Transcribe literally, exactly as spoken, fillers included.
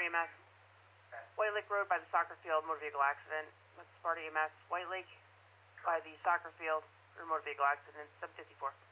E M S. Okay. White Lake Road by the soccer field, motor vehicle accident. That's Sparta E M S. White Lake by the soccer field, motor vehicle accident, seven fifty-four.